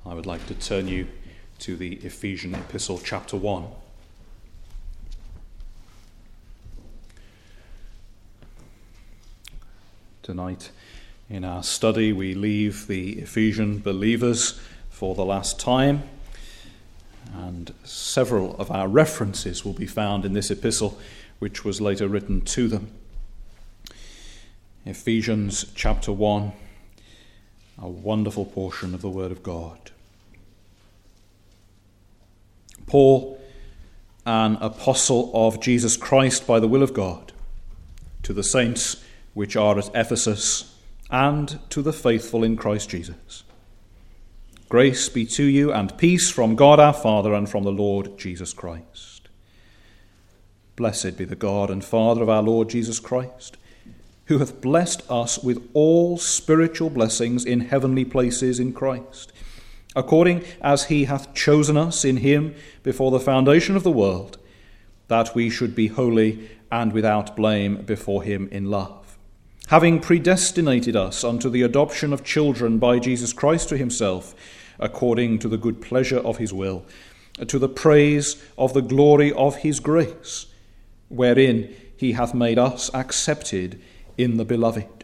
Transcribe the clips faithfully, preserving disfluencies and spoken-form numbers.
I would like to turn you to the Ephesian Epistle, chapter one. Tonight, in our study, we leave the Ephesian believers for the last time, and several of our references will be found in this epistle, which was later written to them. Ephesians chapter one, a wonderful portion of the Word of God. Paul, an apostle of Jesus Christ by the will of God, to the saints which are at Ephesus, and to the faithful in Christ Jesus. Grace be to you and peace from God our Father and from the Lord Jesus Christ. Blessed be the God and Father of our Lord Jesus Christ, who hath blessed us with all spiritual blessings in heavenly places in Christ, according as he hath chosen us in him before the foundation of the world, that we should be holy and without blame before him in love, having predestinated us unto the adoption of children by Jesus Christ to himself, according to the good pleasure of his will, to the praise of the glory of his grace, wherein he hath made us accepted in the beloved,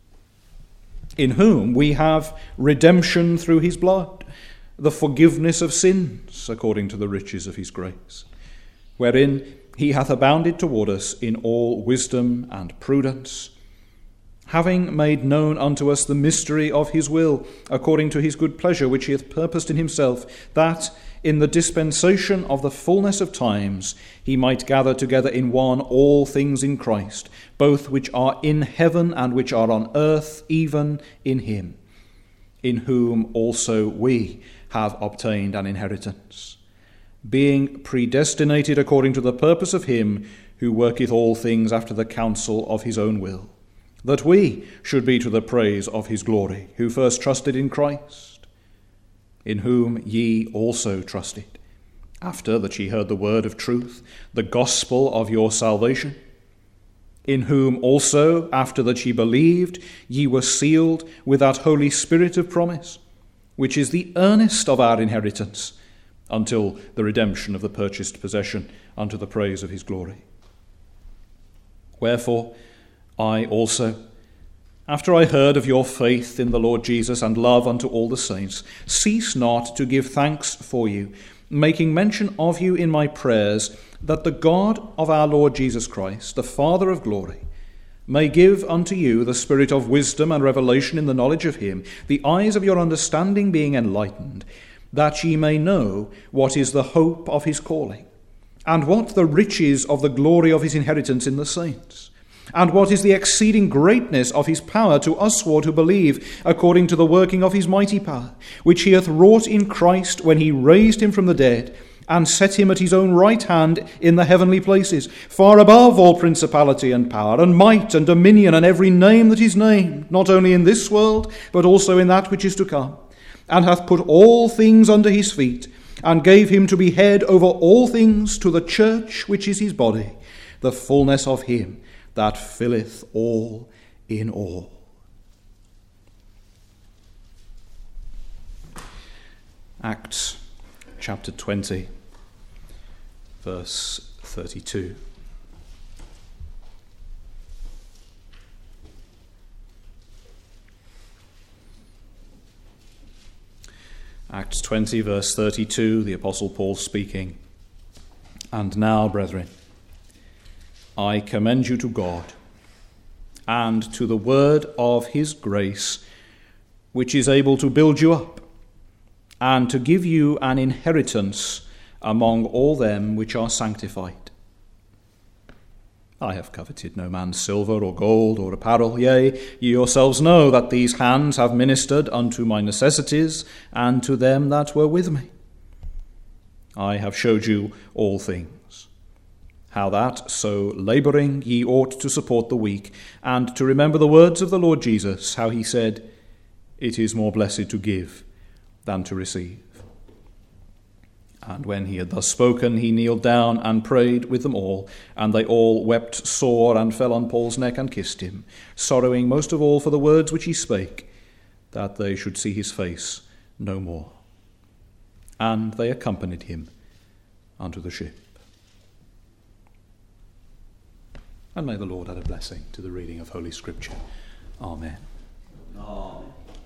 in whom we have redemption through his blood, the forgiveness of sins, according to the riches of his grace, wherein he hath abounded toward us in all wisdom and prudence, having made known unto us the mystery of his will, according to his good pleasure, which he hath purposed in himself, that in the dispensation of the fullness of times he might gather together in one all things in Christ, both which are in heaven and which are on earth, even in him, in whom also we have obtained an inheritance, being predestinated according to the purpose of him who worketh all things after the counsel of his own will, that we should be to the praise of his glory, who first trusted in Christ, in whom ye also trusted, after that ye heard the word of truth, the gospel of your salvation, in whom also, after that ye believed, ye were sealed with that Holy Spirit of promise, which is the earnest of our inheritance, until the redemption of the purchased possession unto the praise of his glory. Wherefore, I also, after I heard of your faith in the Lord Jesus and love unto all the saints, cease not to give thanks for you, making mention of you in my prayers, that the God of our Lord Jesus Christ, the Father of glory, may give unto you the spirit of wisdom and revelation in the knowledge of him, the eyes of your understanding being enlightened, that ye may know what is the hope of his calling, and what the riches of the glory of his inheritance in the saints, and what is the exceeding greatness of his power to usward who believe, according to the working of his mighty power, which he hath wrought in Christ when he raised him from the dead, and set him at his own right hand in the heavenly places, far above all principality and power, and might and dominion, and every name that is named, not only in this world, but also in that which is to come, and hath put all things under his feet, and gave him to be head over all things to the church, which is his body, the fullness of him that filleth all in all. Acts chapter twenty, verse thirty-two. Acts twenty, verse thirty-two, the Apostle Paul speaking. And now, brethren, I commend you to God and to the word of his grace, which is able to build you up and to give you an inheritance among all them which are sanctified. I have coveted no man's silver or gold or apparel. Yea, ye yourselves know that these hands have ministered unto my necessities and to them that were with me. I have showed you all things, how that, so labouring, ye ought to support the weak, and to remember the words of the Lord Jesus, how he said, It is more blessed to give than to receive. And when he had thus spoken, he kneeled down and prayed with them all, and they all wept sore and fell on Paul's neck and kissed him, sorrowing most of all for the words which he spake, that they should see his face no more. and they accompanied him unto the ship. And may the Lord add a blessing to the reading of Holy Scripture. Amen. Amen.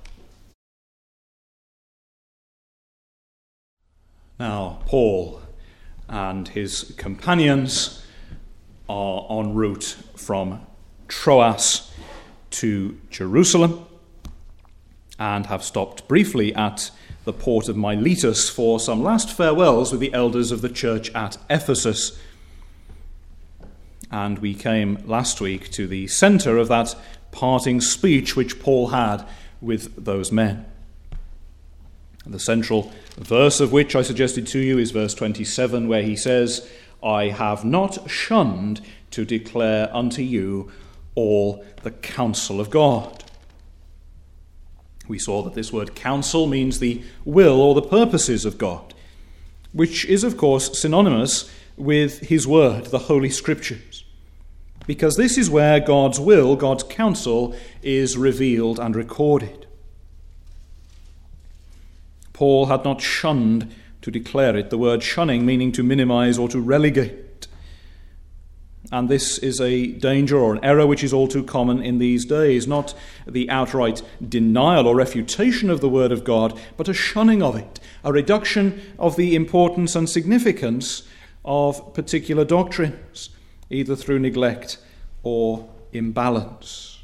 Now, Paul and his companions are en route from Troas to Jerusalem and have stopped briefly at the port of Miletus for some last farewells with the elders of the church at Ephesus. And we came last week to the centre of that parting speech which Paul had with those men. The central verse of which I suggested to you is verse twenty-seven, where he says, I have not shunned to declare unto you all the counsel of God. We saw that this word counsel means the will or the purposes of God, which is, of course, synonymous with his word, the Holy Scriptures, because this is where God's will, God's counsel, is revealed and recorded. Paul had not shunned to declare it, the word shunning meaning to minimize or to relegate. And this is a danger or an error which is all too common in these days, not the outright denial or refutation of the word of God, but a shunning of it, a reduction of the importance and significance of particular doctrines, either through neglect or imbalance.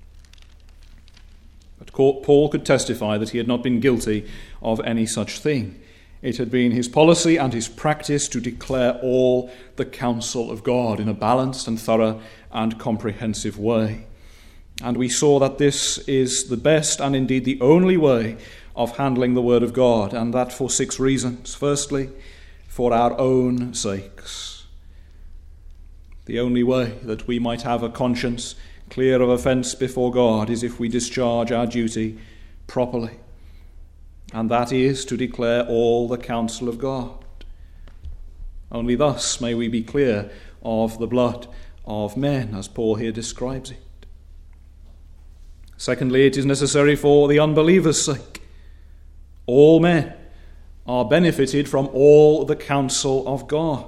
But Paul could testify that he had not been guilty of any such thing. It had been his policy and his practice to declare all the counsel of God in a balanced and thorough and comprehensive way. And we saw that this is the best and indeed the only way of handling the word of God, and that for six reasons. Firstly, for our own sakes. The only way that we might have a conscience clear of offence before God is if we discharge our duty properly. And that is to declare all the counsel of God. Only thus may we be clear of the blood of men, as Paul here describes it. Secondly, it is necessary for the unbeliever's sake. All men are benefited from all the counsel of God.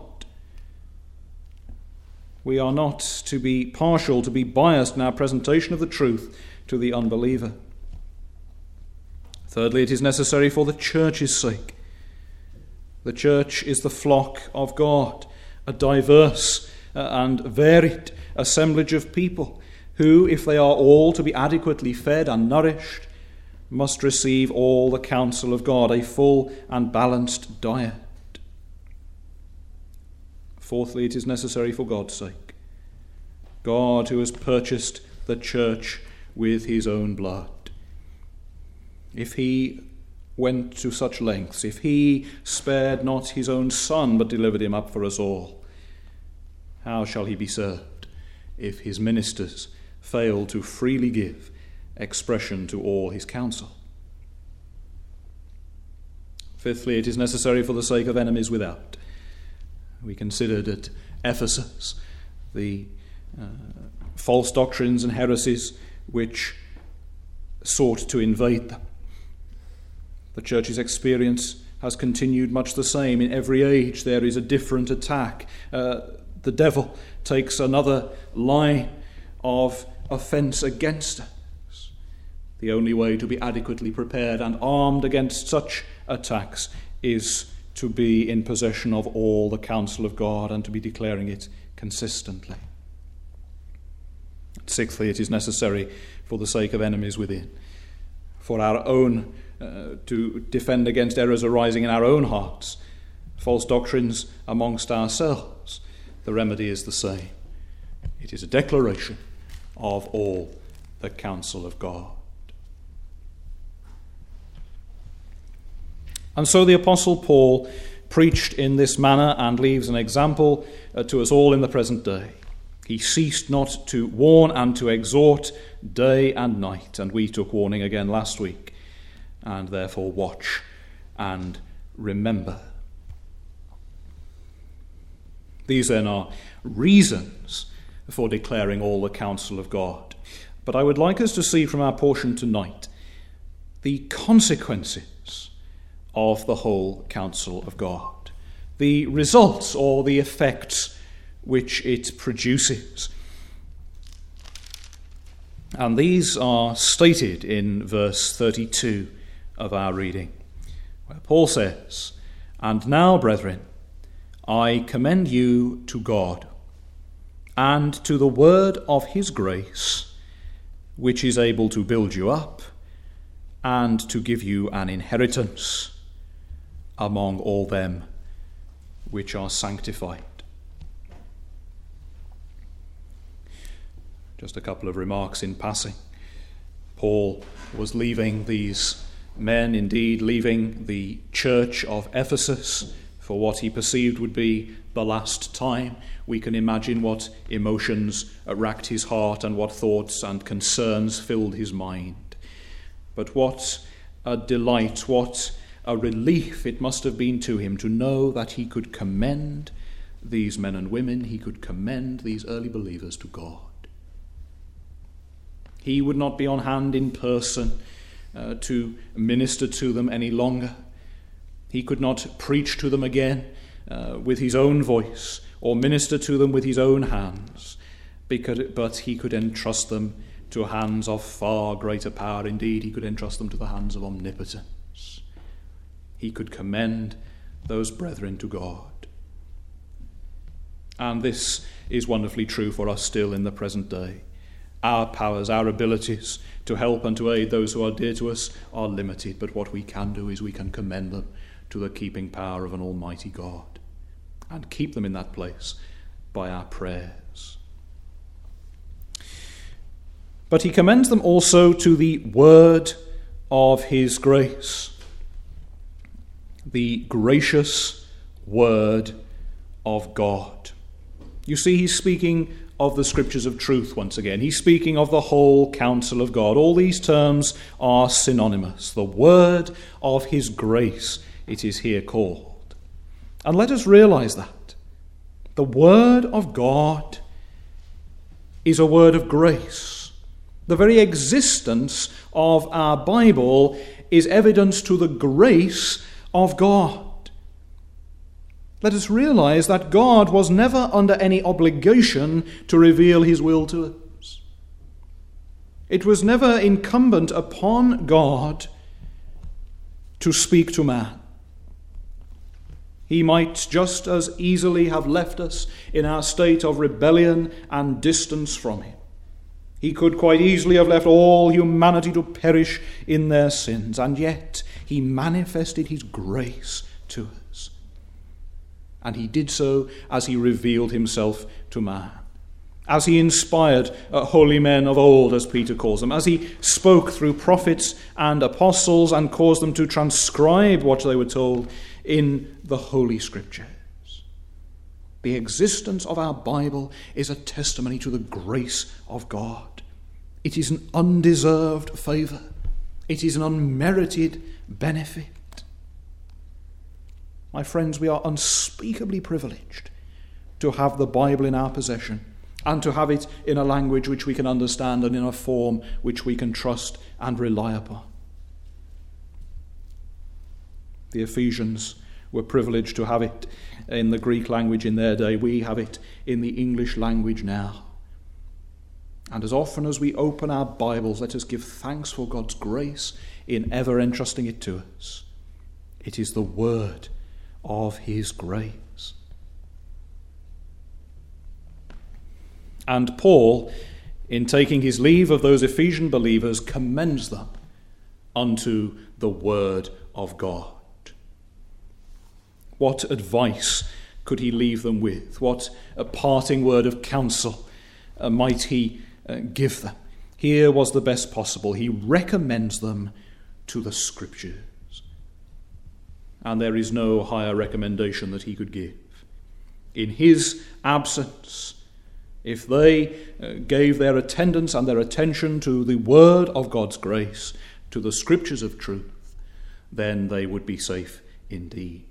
We are not to be partial, to be biased in our presentation of the truth to the unbeliever. Thirdly, it is necessary for the church's sake. The church is the flock of God, a diverse and varied assemblage of people who, if they are all to be adequately fed and nourished, must receive all the counsel of God, a full and balanced diet. Fourthly, it is necessary for God's sake. God, who has purchased the church with his own blood. If he went to such lengths, if he spared not his own son, but delivered him up for us all, how shall he be served if his ministers fail to freely give expression to all his counsel? Fifthly, it is necessary for the sake of enemies without. We considered at Ephesus the uh, false doctrines and heresies which sought to invade them. The church's experience has continued much the same. In every age there is a different attack. Uh, the devil takes another line of offence against us. The only way to be adequately prepared and armed against such attacks is to be in possession of all the counsel of God and to be declaring it consistently. Sixthly, it is necessary for the sake of enemies within, for our own Uh, to defend against errors arising in our own hearts, false doctrines amongst ourselves. The remedy is the same. It is a declaration of all the counsel of God. And so the Apostle Paul preached in this manner and leaves an example uh, to us all in the present day. He ceased not to warn and to exhort day and night, and we took warning again last week. And therefore watch and remember. These then are reasons for declaring all the counsel of God. But I would like us to see from our portion tonight the consequences of the whole counsel of God, the results or the effects which it produces. And these are stated in verse thirty-two of our reading, where Paul says, "And now, brethren, I commend you to God and to the word of his grace, which is able to build you up and to give you an inheritance among all them which are sanctified." Just a couple of remarks in passing. Paul was leaving these men, indeed leaving the church of Ephesus for what he perceived would be the last time. We can imagine what emotions racked his heart and what thoughts and concerns filled his mind. But what a delight, what a relief it must have been to him to know that he could commend these men and women, he could commend these early believers to God. He would not be on hand in person uh, to minister to them any longer. He could not preach to them again uh, with his own voice or minister to them with his own hands, because, but he could entrust them to hands of far greater power. Indeed, he could entrust them to the hands of omnipotence. He could commend those brethren to God. And this is wonderfully true for us still in the present day. Our powers, our abilities to help and to aid those who are dear to us are limited, but what we can do is we can commend them to the keeping power of an almighty God and keep them in that place by our prayers. But he commends them also to the word of his grace, the gracious word of God. You see, he's speaking of the scriptures of truth once again. He's speaking of the whole counsel of God. All these terms are synonymous. The word of his grace, it is here called. And let us realize that. The word of God is a word of grace. The very existence of our Bible is evidence to the grace of God. Let us realize that God was never under any obligation to reveal his will to us. It was never incumbent upon God to speak to man. He might just as easily have left us in our state of rebellion and distance from him. He could quite easily have left all humanity to perish in their sins, and yet he manifested his grace to us. And he did so as he revealed himself to man, as he inspired uh, holy men of old, as Peter calls them, as he spoke through prophets and apostles and caused them to transcribe what they were told in the Holy Scriptures. The existence of our Bible is a testimony to the grace of God. It is an undeserved favor. It is an unmerited benefit. My friends, we are unspeakably privileged to have the Bible in our possession and to have it in a language which we can understand and in a form which we can trust and rely upon. The Ephesians were privileged to have it in the Greek language in their day. We have it in the English language now. And as often as we open our Bibles, let us give thanks for God's grace in ever entrusting it to us. It is the word of his grace. And Paul, in taking his leave of those Ephesian believers, commends them unto the word of God. What advice could he leave them with? What a parting word of counsel uh, might he uh, give them? Here was the best possible. He recommends them to the Scriptures. And there is no higher recommendation that he could give. In his absence, if they uh, gave their attendance and their attention to the word of God's grace, to the Scriptures of truth, then they would be safe indeed.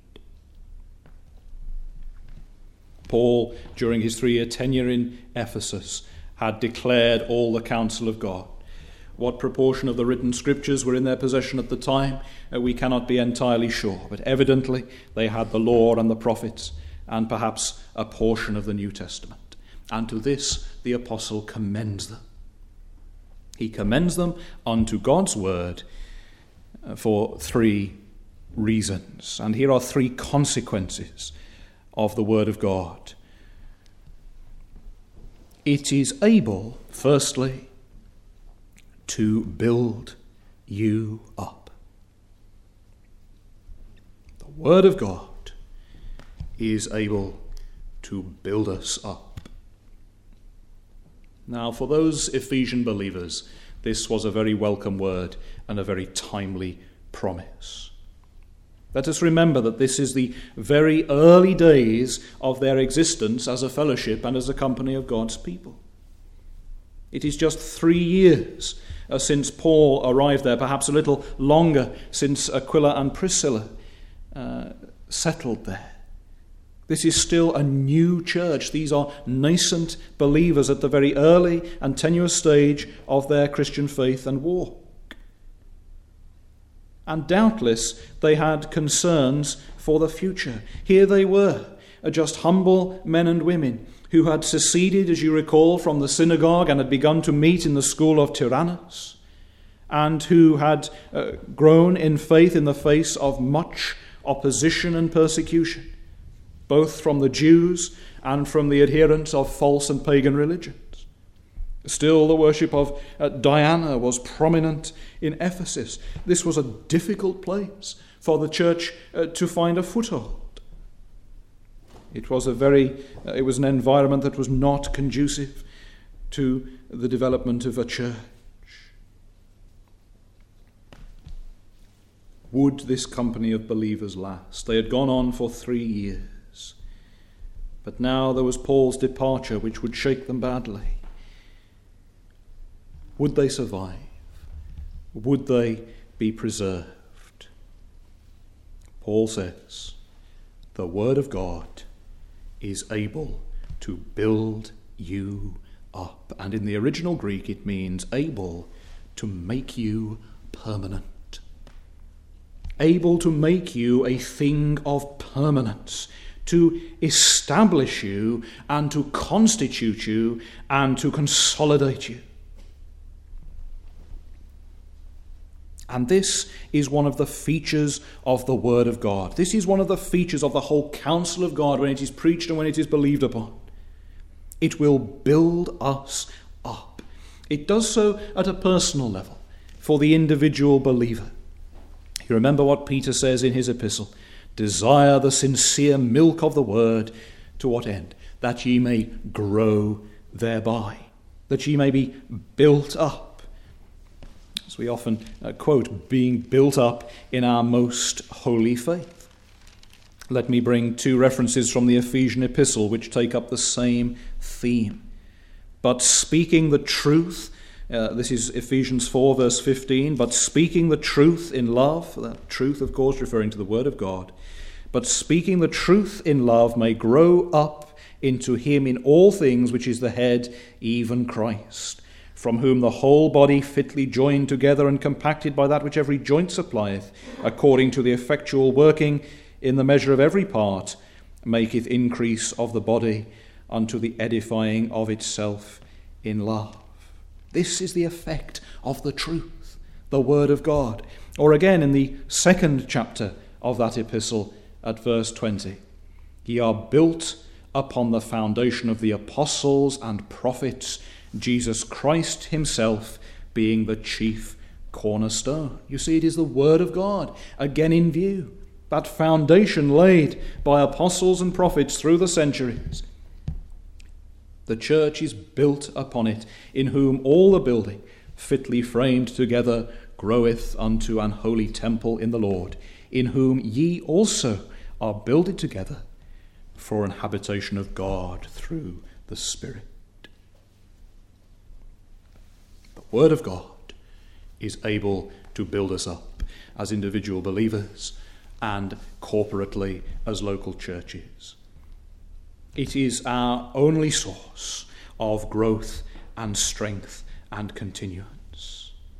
Paul, during his three-year tenure in Ephesus, had declared all the counsel of God. What proportion of the written scriptures were in their possession at the time, uh, we cannot be entirely sure. But evidently they had the law and the prophets and perhaps a portion of the New Testament. And to this the apostle commends them. He commends them unto God's word uh, for three reasons. And here are three consequences of the word of God. It is able, firstly, to build you up. The word of God is able to build us up. Now, for those Ephesian believers, this was a very welcome word and a very timely promise. Let us remember that this is the very early days of their existence as a fellowship and as a company of God's people. It is just three years uh, since Paul arrived there, perhaps a little longer since Aquila and Priscilla uh, settled there. This is still a new church. These are nascent believers at the very early and tenuous stage of their Christian faith and walk. And doubtless they had concerns for the future. Here they were, just humble men and women who had seceded, as you recall, from the synagogue and had begun to meet in the school of Tyrannus, and who had uh, grown in faith in the face of much opposition and persecution, both from the Jews and from the adherents of false and pagan religions. Still, the worship of uh, Diana was prominent in Ephesus. This was a difficult place for the church uh, to find a foothold. It was a very, uh, it was an environment that was not conducive to the development of a church. Would this company of believers last? They had gone on for three years. But now there was Paul's departure, which would shake them badly. Would they survive? Would they be preserved? Paul says, the word of God is able to build you up. And in the original Greek, it means able to make you permanent. Able to make you a thing of permanence, to establish you and to constitute you and to consolidate you. And this is one of the features of the Word of God. This is one of the features of the whole counsel of God when it is preached and when it is believed upon. It will build us up. It does so at a personal level for the individual believer. You remember what Peter says in his epistle, desire the sincere milk of the word, to what end? That ye may grow thereby, that ye may be built up. As we often uh, quote, being built up in our most holy faith. Let me bring two references from the Ephesian epistle which take up the same theme. But speaking the truth, uh, this is Ephesians four verse fifteen, but speaking the truth in love, that truth of course referring to the word of God, but speaking the truth in love may grow up into him in all things which is the head, even Christ, from whom the whole body fitly joined together and compacted by that which every joint supplieth, according to the effectual working in the measure of every part, maketh increase of the body unto the edifying of itself in love. This is the effect of the truth, the word of God. Or again in the second chapter of that epistle at verse twenty, ye are built upon the foundation of the apostles and prophets, Jesus Christ himself being the chief cornerstone. You see, it is the word of God again in view. That foundation laid by apostles and prophets through the centuries. The church is built upon it, in whom all the building, fitly framed together, groweth unto an holy temple in the Lord, in whom ye also are builded together for an habitation of God through the Spirit. The Word of God is able to build us up as individual believers and corporately as local churches. It is our only source of growth and strength and continuance.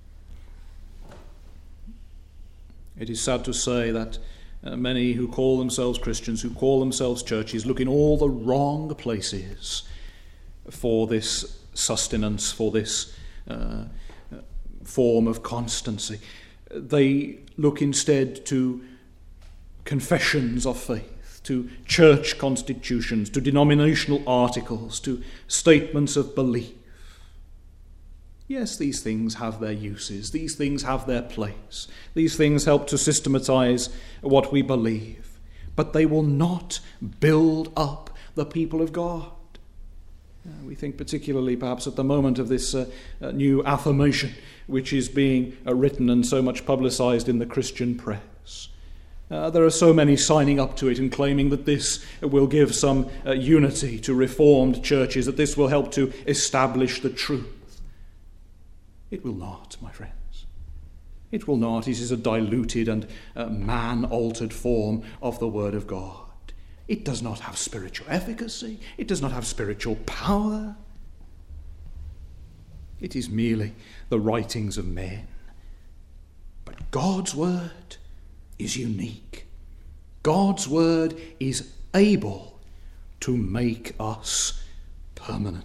It is sad to say that uh, many who call themselves Christians, who call themselves churches, look in all the wrong places for this sustenance, for this uh, form of constancy. They look instead to confessions of faith, to church constitutions, to denominational articles, to statements of belief. Yes, these things have their uses. These things have their place. These things help to systematize what we believe. But they will not build up the people of God. Uh, we think particularly perhaps at the moment of this uh, uh, new affirmation which is being uh, written and so much publicized in the Christian press. Uh, there are so many signing up to it and claiming that this will give some uh, unity to Reformed churches, that this will help to establish the truth. It will not, my friends. It will not. It is a diluted and uh, man-altered form of the Word of God. It does not have spiritual efficacy. It does not have spiritual power. It is merely the writings of men. But God's Word is unique. God's Word is able to make us permanent.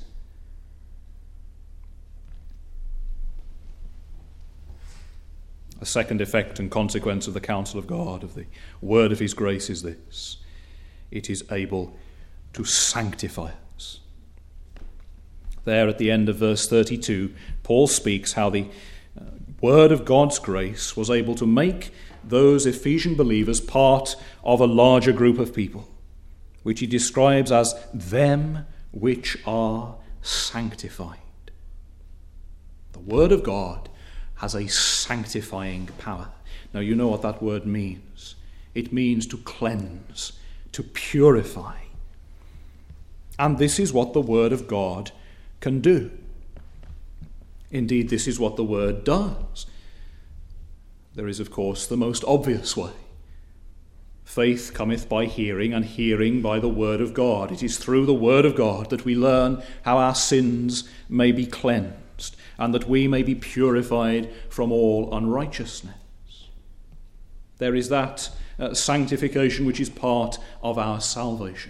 A second effect and consequence of the counsel of God, of the word of his grace, is this: it is able to sanctify us. There at the end of verse thirty-two, Paul speaks how the uh, word of God's grace was able to make those Ephesian believers part of a larger group of people, which he describes as them which are sanctified. The word of God has a sanctifying power. Now, you know what that word means. It means to cleanse, to purify. And this is what the Word of God can do. Indeed, this is what the Word does. There is, of course, the most obvious way. Faith cometh by hearing, and hearing by the Word of God. It is through the Word of God that we learn how our sins may be cleansed, and that we may be purified from all unrighteousness. There is that uh, sanctification which is part of our salvation.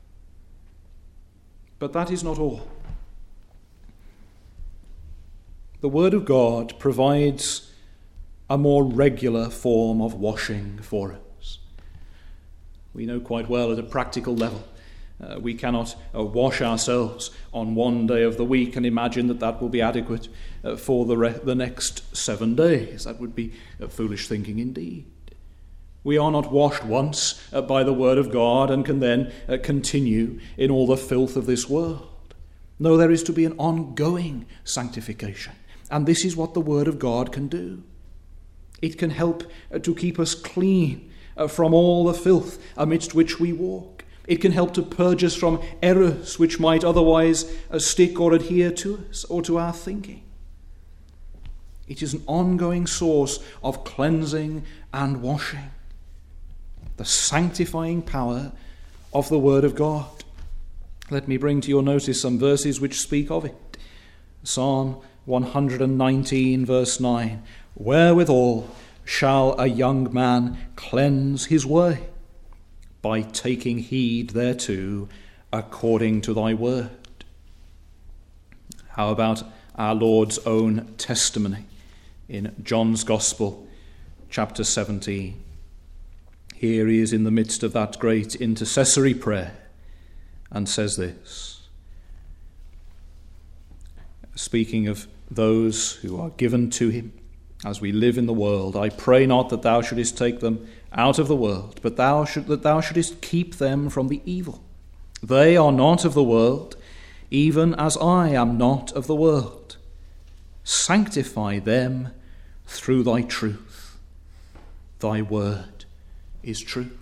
But that is not all. The Word of God provides a more regular form of washing for us. We know quite well at a practical level Uh, we cannot uh, wash ourselves on one day of the week and imagine that that will be adequate uh, for the, re- the next seven days. That would be uh, foolish thinking indeed. We are not washed once uh, by the Word of God and can then uh, continue in all the filth of this world. No, there is to be an ongoing sanctification. And this is what the Word of God can do. It can help uh, to keep us clean uh, from all the filth amidst which we walk. It can help to purge us from errors which might otherwise uh, stick or adhere to us or to our thinking. It is an ongoing source of cleansing and washing. The sanctifying power of the Word of God. Let me bring to your notice some verses which speak of it. Psalm one hundred nineteen, verse nine. Wherewithal shall a young man cleanse his way? By taking heed thereto according to thy word. How about our Lord's own testimony in John's Gospel, chapter seventeen? Here he is in the midst of that great intercessory prayer and says this, speaking of those who are given to him as we live in the world. I pray not that thou shouldest take them out of the world, but thou should, that thou shouldest keep them from the evil. They are not of the world, even as I am not of the world. Sanctify them through thy truth. Thy word is truth.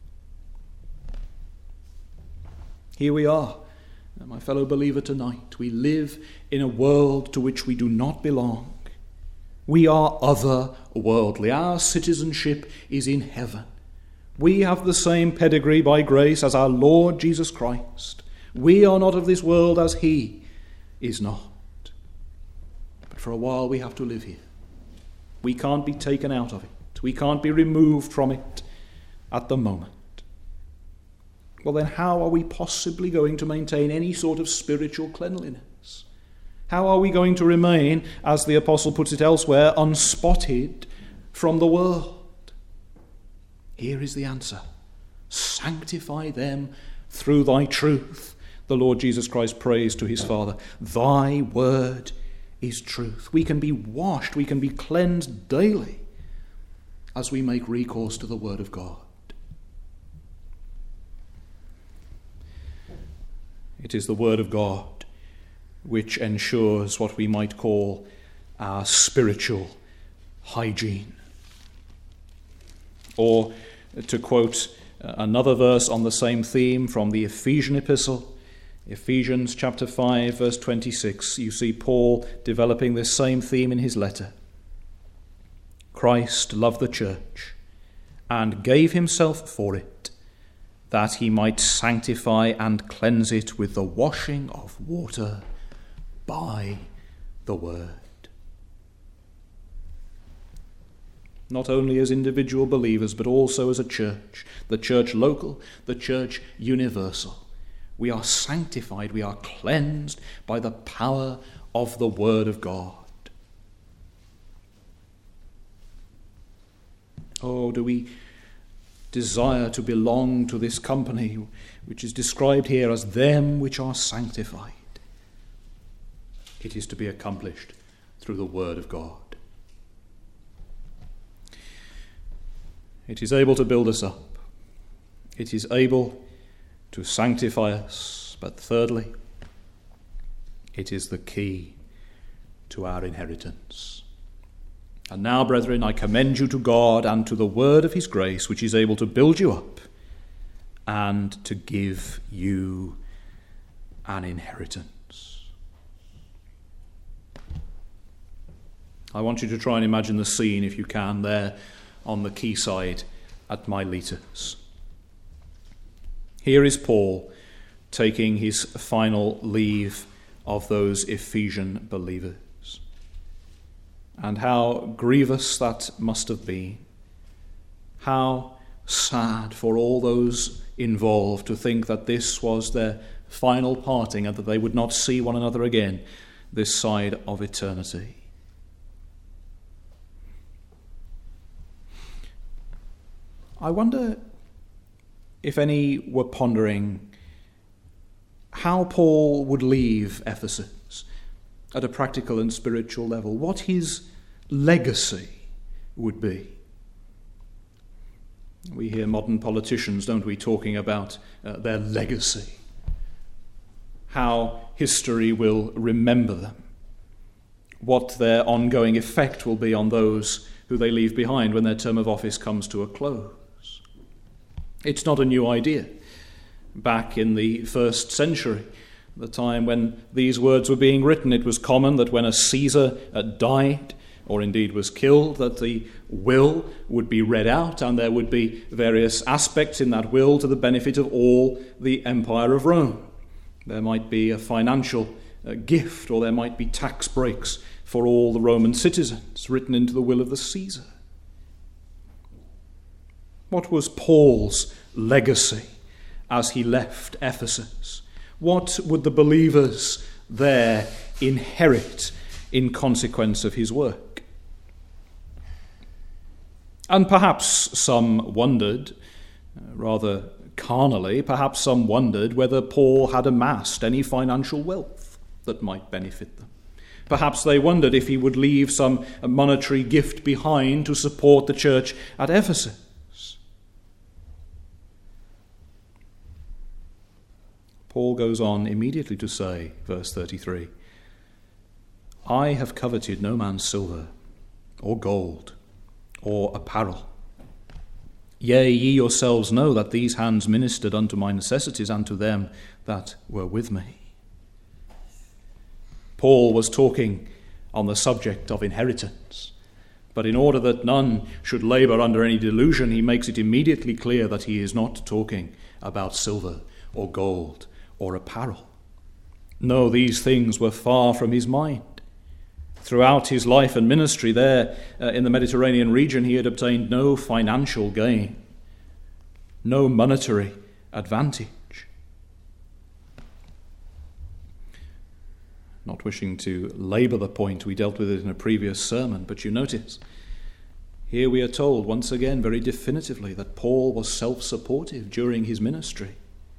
Here we are, my fellow believer, tonight. We live in a world to which we do not belong. We are otherworldly. Our citizenship is in heaven. We have the same pedigree by grace as our Lord Jesus Christ. We are not of this world as he is not. But for a while we have to live here. We can't be taken out of it. We can't be removed from it at the moment. Well, then how are we possibly going to maintain any sort of spiritual cleanliness? How are we going to remain, as the apostle puts it elsewhere, unspotted from the world? Here is the answer. Sanctify them through thy truth. The Lord Jesus Christ prays to his Father. Thy word is truth. We can be washed, we can be cleansed daily as we make recourse to the word of God. It is the word of God which ensures what we might call our spiritual hygiene. Or, to quote another verse on the same theme from the Ephesian epistle, Ephesians chapter five, verse twenty-six, you see Paul developing this same theme in his letter. Christ loved the church and gave himself for it, that he might sanctify and cleanse it with the washing of water by the word. Not only as individual believers, but also as a church, the church local, the church universal. We are sanctified, we are cleansed by the power of the word of God. Oh, do we desire to belong to this company, which is described here as them which are sanctified? It is to be accomplished through the word of God. It is able to build us up. It is able to sanctify us. But thirdly, it is the key to our inheritance. And now, brethren, I commend you to God and to the word of his grace, which is able to build you up and to give you an inheritance. I want you to try and imagine the scene, if you can, there on the quayside at Miletus. Here is Paul taking his final leave of those Ephesian believers. And how grievous that must have been. How sad for all those involved to think that this was their final parting and that they would not see one another again this side of eternity. I wonder if any were pondering how Paul would leave Ephesus at a practical and spiritual level, what his legacy would be. We hear modern politicians, don't we, talking about uh, their legacy, how history will remember them, what their ongoing effect will be on those who they leave behind when their term of office comes to a close. It's not a new idea. Back in the first century, the time when these words were being written, it was common that when a Caesar uh, died, or indeed was killed, that the will would be read out, and there would be various aspects in that will to the benefit of all the Empire of Rome. There might be a financial uh, gift, or there might be tax breaks for all the Roman citizens written into the will of the Caesar. What was Paul's legacy as he left Ephesus? What would the believers there inherit in consequence of his work? And perhaps some wondered, rather carnally, perhaps some wondered whether Paul had amassed any financial wealth that might benefit them. Perhaps they wondered if he would leave some monetary gift behind to support the church at Ephesus. Paul goes on immediately to say, verse thirty-three, I have coveted no man's silver or gold or apparel. Yea, ye yourselves know that these hands ministered unto my necessities and to them that were with me. Paul was talking on the subject of inheritance, but in order that none should labour under any delusion, he makes it immediately clear that he is not talking about silver or gold or apparel. No, these things were far from his mind. Throughout his life and ministry there uh, in the Mediterranean region, he had obtained no financial gain, no monetary advantage. Not wishing to labour the point, we dealt with it in a previous sermon, but you notice, here we are told once again very definitively that Paul was self-supportive during his ministry.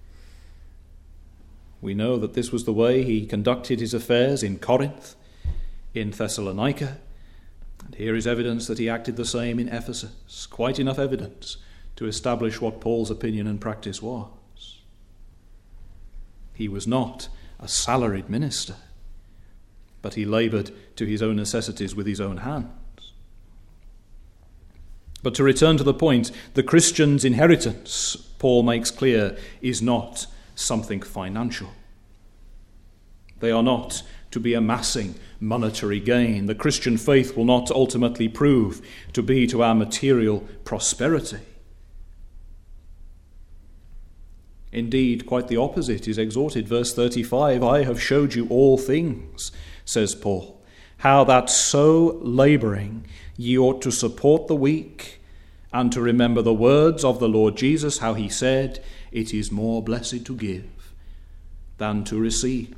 We know that this was the way he conducted his affairs in Corinth, in Thessalonica, and here is evidence that he acted the same in Ephesus. Quite enough evidence to establish what Paul's opinion and practice was. He was not a salaried minister, but he laboured to his own necessities with his own hands. But to return to the point, the Christian's inheritance, Paul makes clear, is not something financial. They are not to be amassing monetary gain. The Christian faith will not ultimately prove to be to our material prosperity. Indeed, quite the opposite is exhorted. Verse thirty-five, I have showed you all things, says Paul, how that so labouring ye ought to support the weak, and to remember the words of the Lord Jesus, how he said, it is more blessed to give than to receive.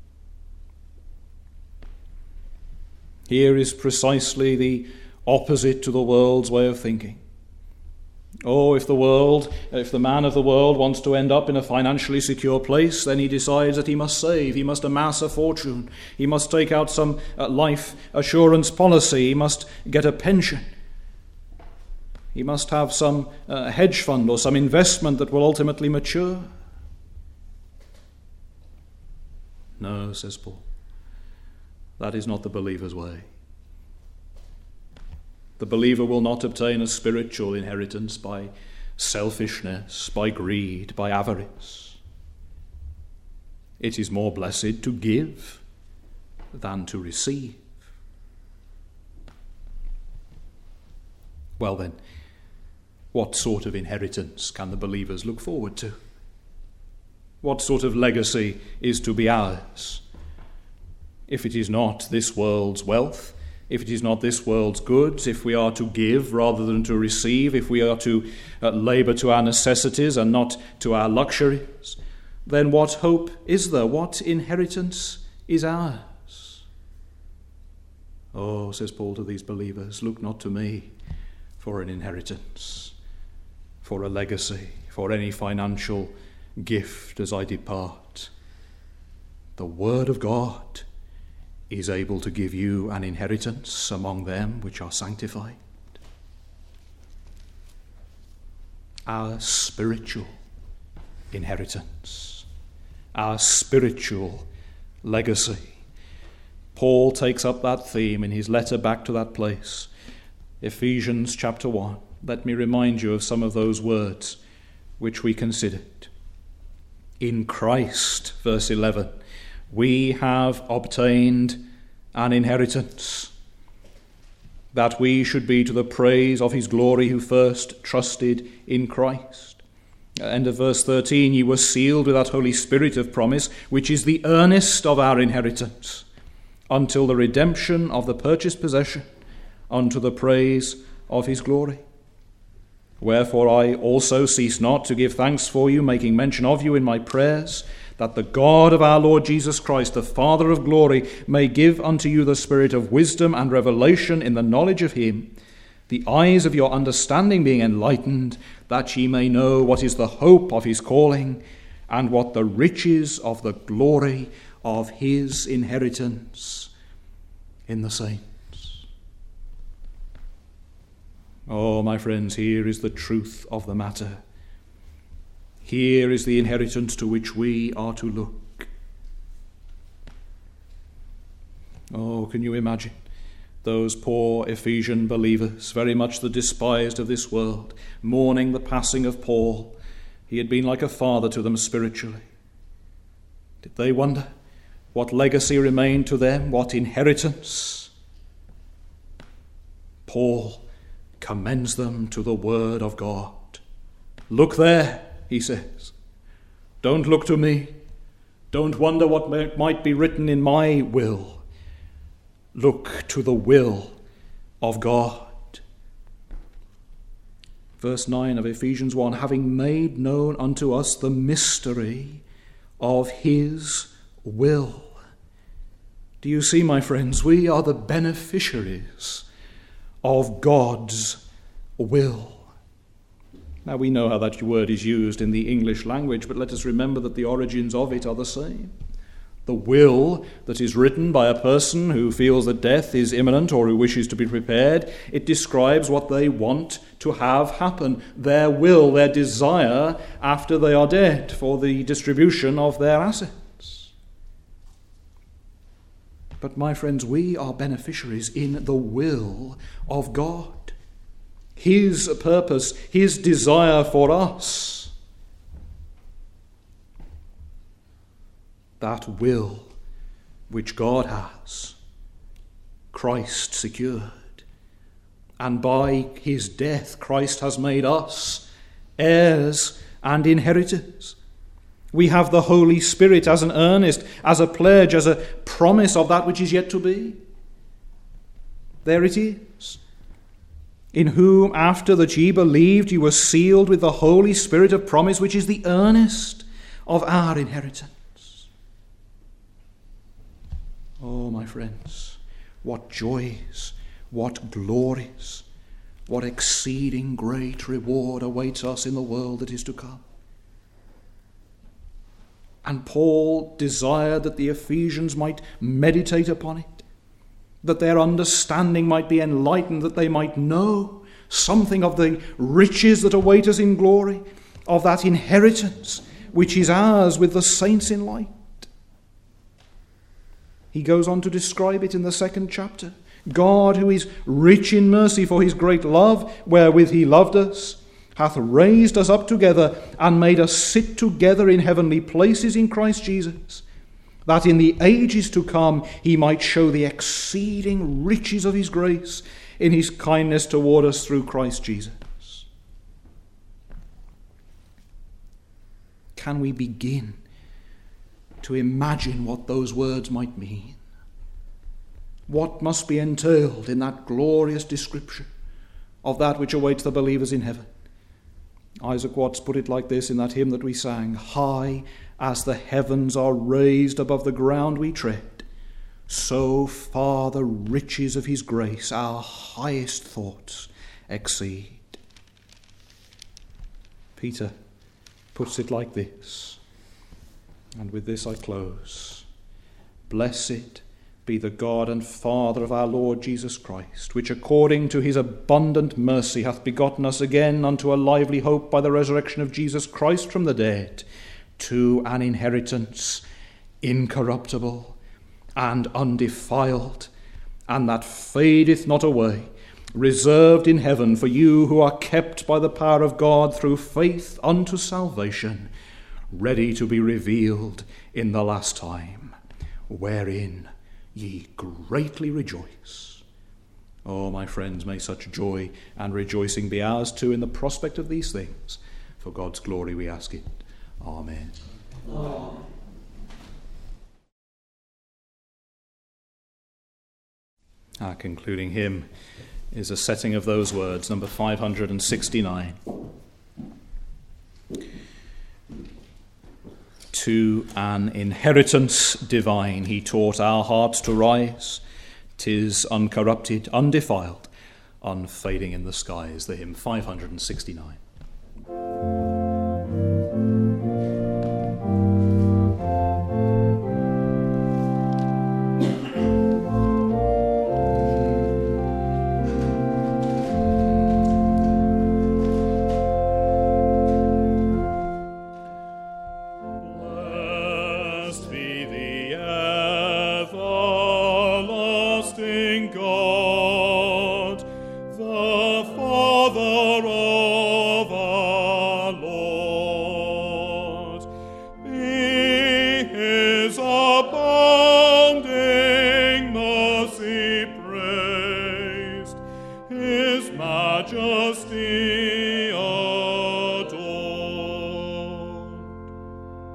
Here is precisely the opposite to the world's way of thinking. Oh, if the world, if the man of the world wants to end up in a financially secure place, then he decides that he must save, he must amass a fortune, he must take out some uh, life assurance policy, he must get a pension, he must have some uh, hedge fund or some investment that will ultimately mature. No, says Paul, that is not the believer's way. The believer will not obtain a spiritual inheritance by selfishness, by greed, by avarice. It is more blessed to give than to receive. Well then, what sort of inheritance can the believers look forward to? What sort of legacy is to be ours? If it is not this world's wealth, if it is not this world's goods, if we are to give rather than to receive, if we are to uh, labour to our necessities and not to our luxuries, then what hope is there? What inheritance is ours? Oh, says Paul to these believers, look not to me for an inheritance, for a legacy, for any financial gift as I depart. The Word of God is able to give you an inheritance among them which are sanctified. Our spiritual inheritance, our spiritual legacy. Paul takes up that theme in his letter back to that place, Ephesians chapter one. Let me remind you of some of those words which we considered. In Christ, verse eleven, we have obtained an inheritance, that we should be to the praise of his glory who first trusted in Christ. End of verse thirteen, ye were sealed with that Holy Spirit of promise, which is the earnest of our inheritance, until the redemption of the purchased possession, unto the praise of his glory. Wherefore I also cease not to give thanks for you, making mention of you in my prayers, that the God of our Lord Jesus Christ, the Father of glory, may give unto you the spirit of wisdom and revelation in the knowledge of him, the eyes of your understanding being enlightened, that ye may know what is the hope of his calling, and what the riches of the glory of his inheritance in the saints. Oh, my friends, here is the truth of the matter. Here is the inheritance to which we are to look. Oh, can you imagine those poor Ephesian believers, very much the despised of this world, mourning the passing of Paul? He had been like a father to them spiritually. Did they wonder what legacy remained to them, what inheritance? Paul commends them to the word of God. Look there, he says. Don't look to me. Don't wonder what may, might be written in my will. look to the will of God. Verse nine of Ephesians one, having made known unto us the mystery of his will. Do you see, my friends, we are the beneficiaries of God's will. Now, we know how that word is used in the English language, but let us remember that the origins of it are the same. The will that is written by a person who feels that death is imminent or who wishes to be prepared, it describes what they want to have happen, their will, their desire after they are dead for the distribution of their assets. But my friends, we are beneficiaries in the will of God. His purpose, his desire for us. That will which God has, Christ secured. And by his death, Christ has made us heirs and inheritors. We have the Holy Spirit as an earnest, as a pledge, as a promise of that which is yet to be. There it is. In whom, after that ye believed, ye were sealed with the Holy Spirit of promise, which is the earnest of our inheritance. Oh, my friends, what joys, what glories, what exceeding great reward awaits us in the world that is to come. And Paul desired that the Ephesians might meditate upon it, that their understanding might be enlightened, that they might know something of the riches that await us in glory, of that inheritance which is ours with the saints in light. He goes on to describe it in the second chapter. God, who is rich in mercy for his great love, wherewith he loved us, hath raised us up together and made us sit together in heavenly places in Christ Jesus, that in the ages to come he might show the exceeding riches of his grace in his kindness toward us through Christ Jesus. Can we begin to imagine what those words might mean? What must be entailed in that glorious description of that which awaits the believers in heaven? Isaac Watts put it like this in that hymn that we sang: high as the heavens are raised above the ground we tread, so far the riches of his grace our highest thoughts exceed. Peter puts it like this, and with this I close. Blessed be the God and Father of our Lord Jesus Christ, which according to his abundant mercy hath begotten us again unto a lively hope by the resurrection of Jesus Christ from the dead, to an inheritance incorruptible and undefiled, and that fadeth not away, reserved in heaven for you who are kept by the power of God through faith unto salvation, ready to be revealed in the last time, wherein ye greatly rejoice. Oh, my friends, may such joy and rejoicing be ours too in the prospect of these things. For God's glory we ask it. Amen. Amen. Our concluding hymn is a setting of those words, number five hundred sixty-nine. To an inheritance divine he taught our hearts to rise. 'Tis uncorrupted, undefiled, unfading in the skies. The hymn five hundred sixty-nine.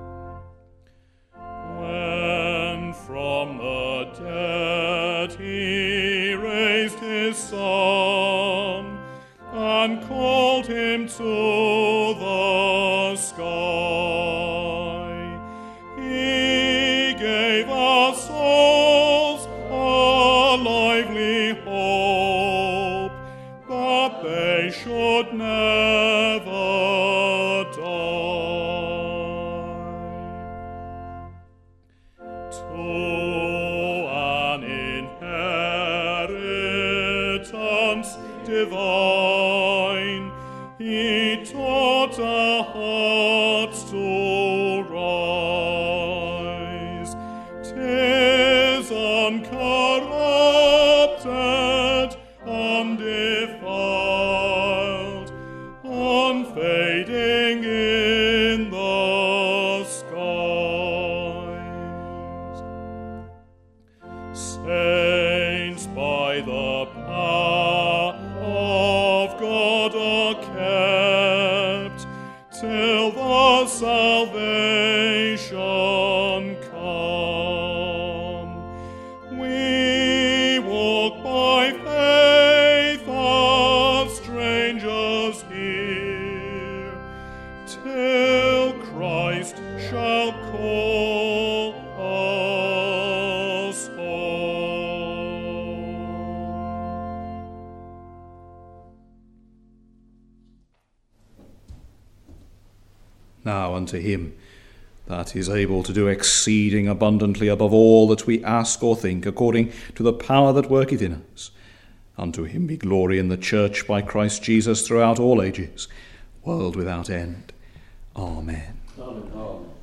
When from the dead he him to the sky. He gave our souls a lively hope, that they should never die. To an inheritance divine, he taught our hearts to rise. 'Tis uncorrupted, undefiled, unfading in the skies. Saints by the power of God are kept, till the salvation come. We walk by faith as strangers here, till Christ shall call us home. Now unto him that is able to do exceeding abundantly above all that we ask or think, according to the power that worketh in us. Unto him be glory in the church by Christ Jesus throughout all ages, world without end. Amen. Amen.